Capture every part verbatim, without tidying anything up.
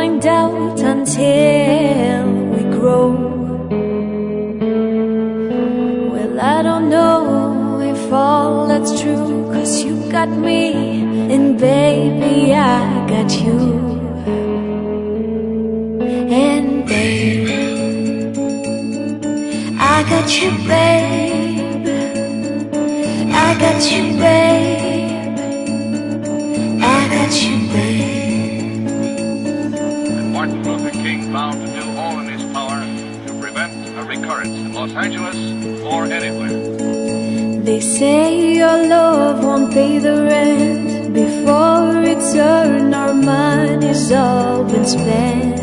find out until we grow. Well, I don't know if all that's true, 'cause you got me, and baby, I got you. And babe, I got you, babe. I got you, babe. I got you, babe. And Martin Luther King vowed to do all in his power to prevent a recurrence in Los Angeles or anywhere. They say your love won't pay the rent. Before return, our money's all been spent.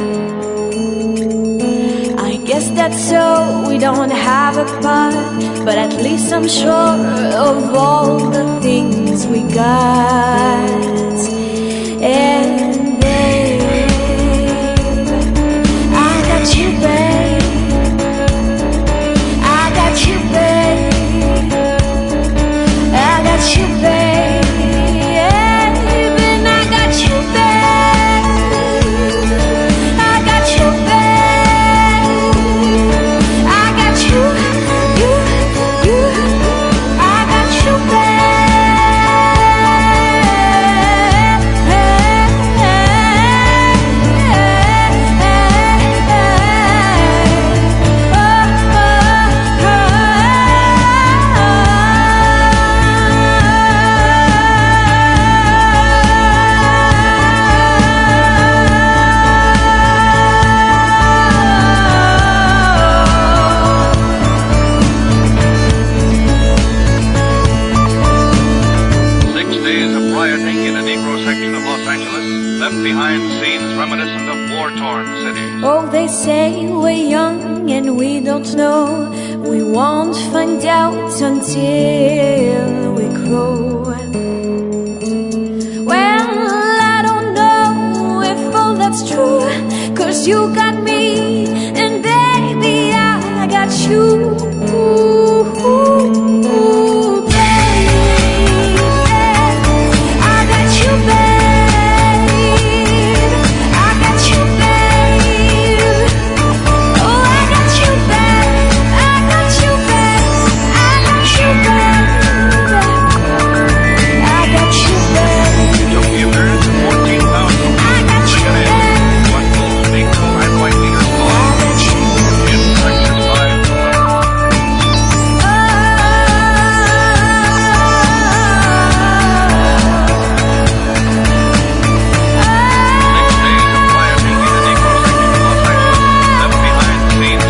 I guess that's so, we don't have a part, but at least I'm sure of all the things we got. And babe, I got you, babe. I got you, babe. I got you, babe. And I got you, babe. I got you, babe. I got you, you, you. I got you, left behind scenes reminiscent of war-torn cities. Oh, they say we're young and we don't know. We won't find out until we grow. Well, I don't know if all that's true, 'cause you got me, and baby, I got you.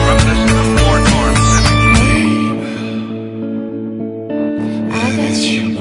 I got you.